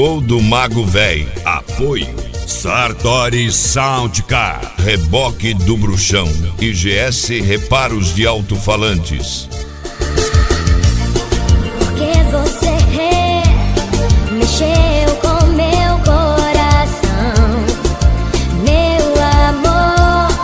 Gol do Mago Véi. Apoio Sartori Soundcar, Reboque do Bruxão, IGS Reparos de Alto-Falantes. Porque você mexeu com meu coração, meu amor.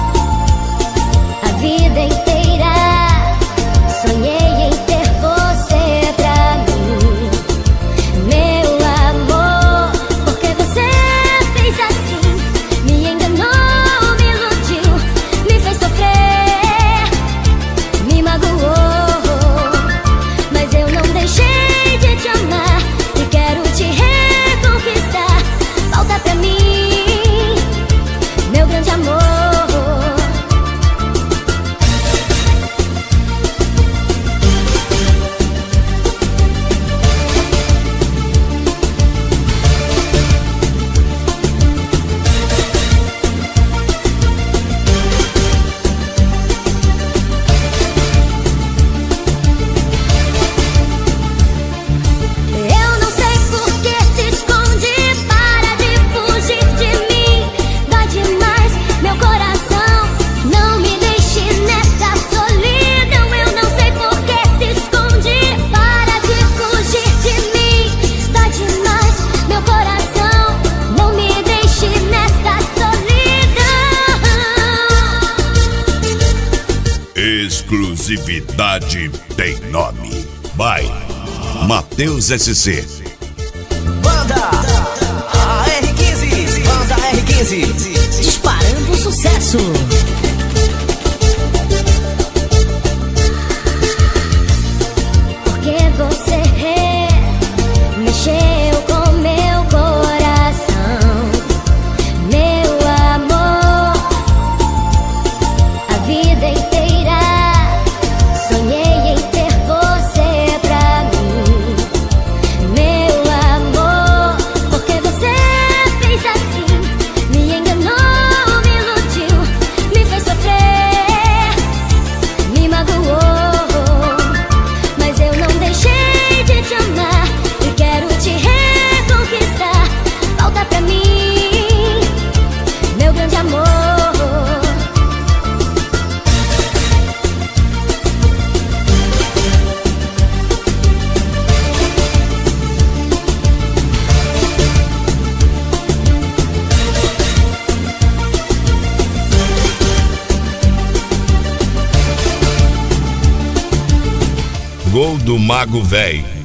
A vida inteira sonhei em ter você pra mim, meu amor. Porque você fez assim, me enganou, me iludiu, me fez sofrer, me magoou. Mas eu não deixei de te amar e quero te reconquistar. Volta pra mim, meu grande amor. Eu não sei por que se esconde, para de fugir de mim. Dói demais meu coração, não me deixe nesta solidão. Eu não sei por que se esconde, para de fugir de mim. Dói demais meu coração, não me deixe nesta solidão. Exclusividade tem nome. By Matheus SC. Banda R15, Banda R15, disparando sucesso. Porque você mexeu com meu coração, meu amor. A vida inteira sonhei em ter você pra mim, meu amor. Porque você fez assim, me enganou, me iludiu, me fez sofrer, me magoou. Mas eu não deixei de te amar e quero te reconquistar. Volta pra mim, meu grande amor. Gol do Mago Véi.